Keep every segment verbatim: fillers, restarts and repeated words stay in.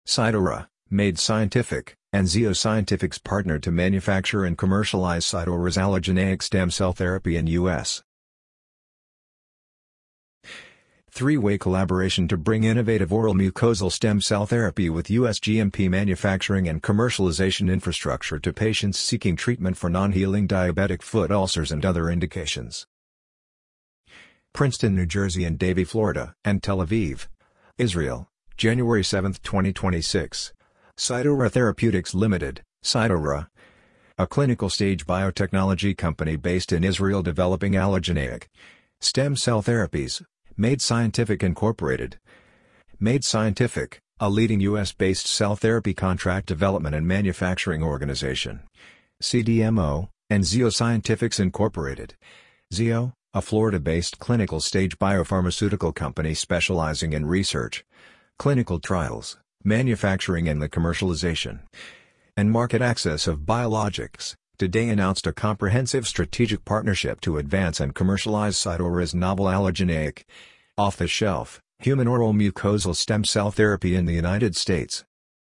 Cytora, Made Scientific, and Zeo Scientific's partner to manufacture and commercialize Cytora's allogeneic stem cell therapy in U S Three-way collaboration to bring innovative oral mucosal stem cell therapy with U S G M P manufacturing and commercialization infrastructure to patients seeking treatment for non-healing diabetic foot ulcers and other indications. Princeton, New Jersey and Davie, Florida, and Tel Aviv, Israel, January seventh, twenty twenty-six. Cytora Therapeutics Limited, Cytora, a clinical-stage biotechnology company based in Israel developing allogeneic stem cell therapies. Made Scientific Incorporated. Made Scientific, a leading U S-based cell therapy contract development and manufacturing organization. C D M O, and Zeo Scientifics Incorporated. Zeo, a Florida-based clinical-stage biopharmaceutical company specializing in research, clinical trials, manufacturing and the commercialization and market access of biologics, today announced a comprehensive strategic partnership to advance and commercialize Cytora's novel allogeneic, off-the-shelf, human oral mucosal stem cell therapy in the United States.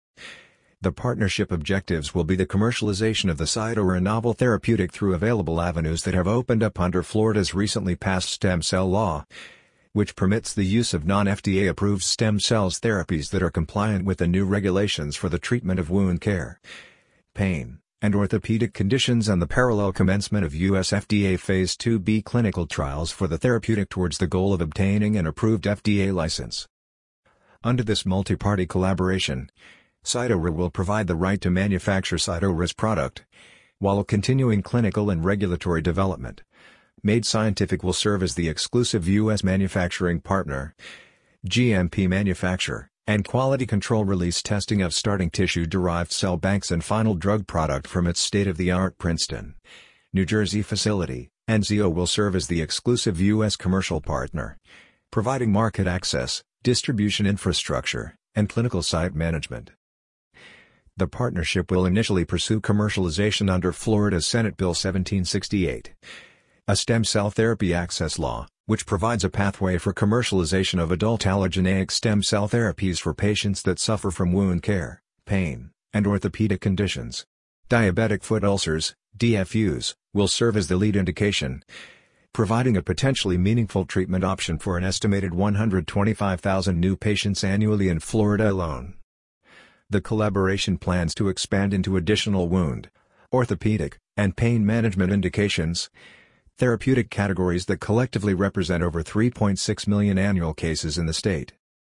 The partnership objectives will be the commercialization of the Cytora novel therapeutic through available avenues that have opened up under Florida's recently passed stem cell law, which permits the use of non-F D A-approved stem cells therapies that are compliant with the new regulations for the treatment of wound care, pain, and orthopedic conditions, and the parallel commencement of U S F D A Phase two B clinical trials for the therapeutic towards the goal of obtaining an approved F D A license. Under this multi-party collaboration, Cytora will provide the right to manufacture Cytora's product, while continuing clinical and regulatory development. Made Scientific will serve as the exclusive U S manufacturing partner, G M P manufacturer, and quality control release testing of starting tissue-derived cell banks and final drug product from its state-of-the-art Princeton, New Jersey facility, and Zeo will serve as the exclusive U S commercial partner, providing market access, distribution infrastructure, and clinical site management. The partnership will initially pursue commercialization under Florida's Senate Bill seventeen sixty-eight, a stem cell therapy access law, which provides a pathway for commercialization of adult allogeneic stem cell therapies for patients that suffer from wound care, pain, and orthopedic conditions. Diabetic foot ulcers, D F Us, will serve as the lead indication, providing a potentially meaningful treatment option for an estimated one hundred twenty-five thousand new patients annually in Florida alone. The collaboration plans to expand into additional wound, orthopedic, and pain management indications, therapeutic categories that collectively represent over three point six million annual cases in the state.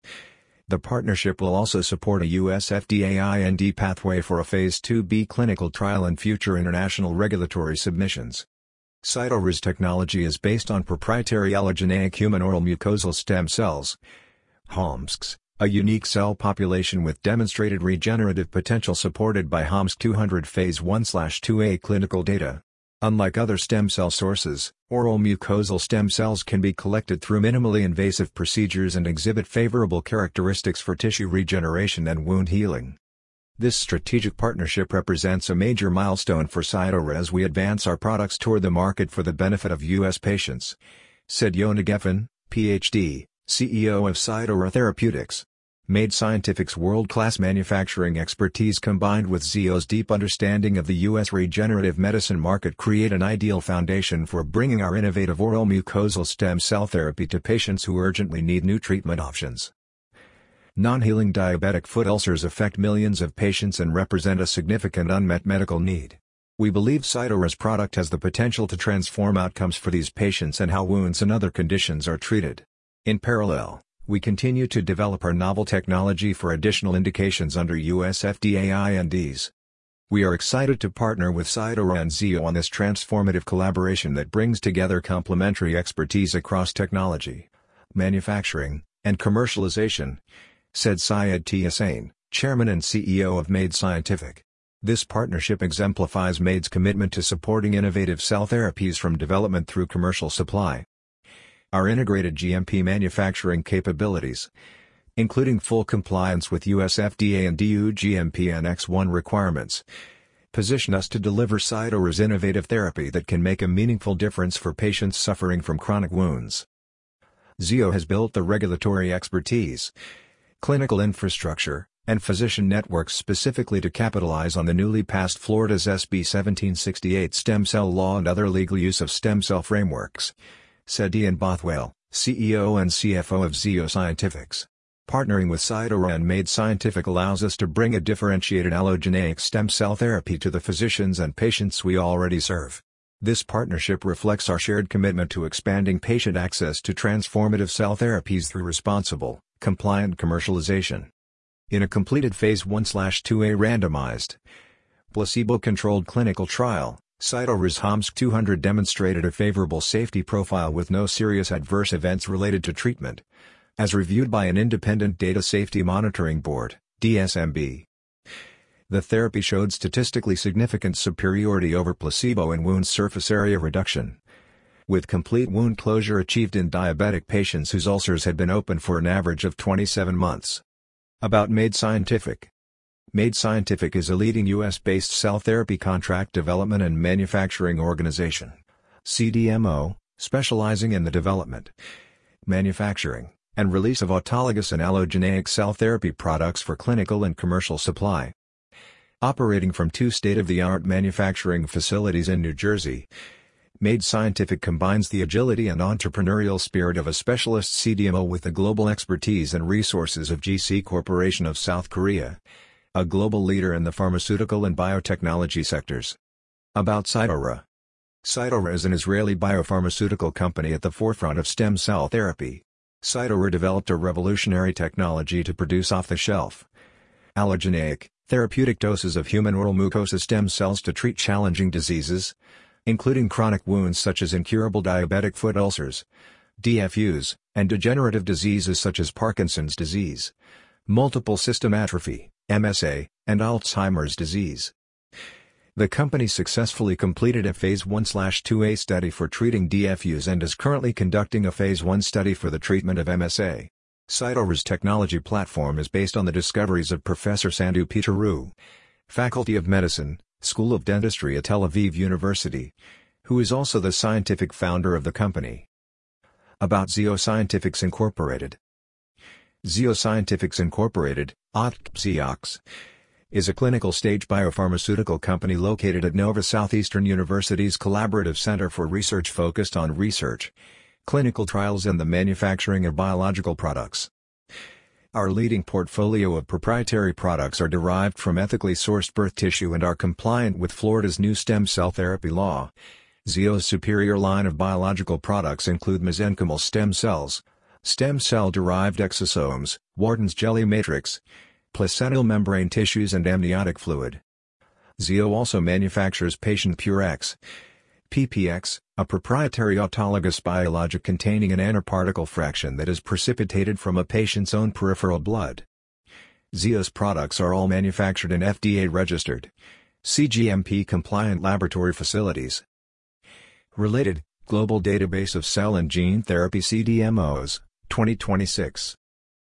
The partnership will also support a U S F D A I N D pathway for a Phase two B clinical trial and future international regulatory submissions. Cytora's technology is based on proprietary allogeneic human oral mucosal stem cells, H O M S Cs, a unique cell population with demonstrated regenerative potential supported by H O M S C two hundred Phase one two A clinical data. Unlike other stem cell sources, oral mucosal stem cells can be collected through minimally invasive procedures and exhibit favorable characteristics for tissue regeneration and wound healing. This strategic partnership represents a major milestone for Cytora as we advance our products toward the market for the benefit of U S patients, said Yona Geffen, P H D, C E O of Cytora Therapeutics. Made Scientific's world-class manufacturing expertise combined with Zeo's deep understanding of the U S regenerative medicine market create an ideal foundation for bringing our innovative oral mucosal stem cell therapy to patients who urgently need new treatment options. Non-healing diabetic foot ulcers affect millions of patients and represent a significant unmet medical need. We believe Cytora's product has the potential to transform outcomes for these patients and how wounds and other conditions are treated. In parallel, we continue to develop our novel technology for additional indications under U S F D A I N Ds. We are excited to partner with Cytora and Zeo on this transformative collaboration that brings together complementary expertise across technology, manufacturing, and commercialization, said Syed Tiasain, Chairman and C E O of Made Scientific. This partnership exemplifies Made's commitment to supporting innovative cell therapies from development through commercial supply. Our integrated G M P manufacturing capabilities, including full compliance with U S F D A and E U G M P Annex one requirements, position us to deliver Cytora's innovative therapy that can make a meaningful difference for patients suffering from chronic wounds. Zeo has built the regulatory expertise, clinical infrastructure, and physician networks specifically to capitalize on the newly passed Florida's S B seventeen sixty-eight stem cell law and other legal use of stem cell frameworks, said Ian Bothwell, C E O and C F O of Zeo Scientifics. Partnering with Cytora and Made Scientific allows us to bring a differentiated allogeneic stem cell therapy to the physicians and patients we already serve. This partnership reflects our shared commitment to expanding patient access to transformative cell therapies through responsible, compliant commercialization. In a completed phase one two A randomized, placebo-controlled clinical trial, Cytora's H O M S two hundred demonstrated a favorable safety profile with no serious adverse events related to treatment, as reviewed by an independent Data Safety Monitoring Board, D S M B. The therapy showed statistically significant superiority over placebo in wound surface area reduction, with complete wound closure achieved in diabetic patients whose ulcers had been open for an average of twenty-seven months. About Made Scientific. Made Scientific is a leading U S-based cell therapy contract development and manufacturing organization, C D M O, specializing in the development, manufacturing, and release of autologous and allogeneic cell therapy products for clinical and commercial supply. Operating from two state-of-the-art manufacturing facilities in New Jersey, Made Scientific combines the agility and entrepreneurial spirit of a specialist C D M O with the global expertise and resources of G C Corporation of South Korea, a global leader in the pharmaceutical and biotechnology sectors. About Cytora. Cytora is an Israeli biopharmaceutical company at the forefront of stem cell therapy. Cytora developed a revolutionary technology to produce off-the-shelf, allogeneic, therapeutic doses of human oral mucosa stem cells to treat challenging diseases, including chronic wounds such as incurable diabetic foot ulcers, D F Us, and degenerative diseases such as Parkinson's disease, multiple system atrophy, M S A, and Alzheimer's disease. The company successfully completed a phase one two A study for treating D F Us and is currently conducting a phase one study for the treatment of M S A. Cytora's technology platform is based on the discoveries of Professor Sandu Pitaru, Faculty of Medicine, School of Dentistry at Tel Aviv University, who is also the scientific founder of the company. About Zeo Scientifics Incorporated. Zeo Scientifics Incorporated, O T C Z I O X, is a clinical-stage biopharmaceutical company located at Nova Southeastern University's Collaborative Center for Research focused on research, clinical trials and the manufacturing of biological products. Our leading portfolio of proprietary products are derived from ethically sourced birth tissue and are compliant with Florida's new stem cell therapy law. Zeo's superior line of biological products include mesenchymal stem cells, stem cell-derived exosomes, Wharton's jelly matrix, placental membrane tissues and amniotic fluid. Zeo also manufactures Patient PureX, P P X, a proprietary autologous biologic containing an nanoparticle fraction that is precipitated from a patient's own peripheral blood. Zeo's products are all manufactured in F D A-registered, C G M P-compliant laboratory facilities. Related, Global Database of Cell and Gene Therapy C D M Os, twenty twenty-six.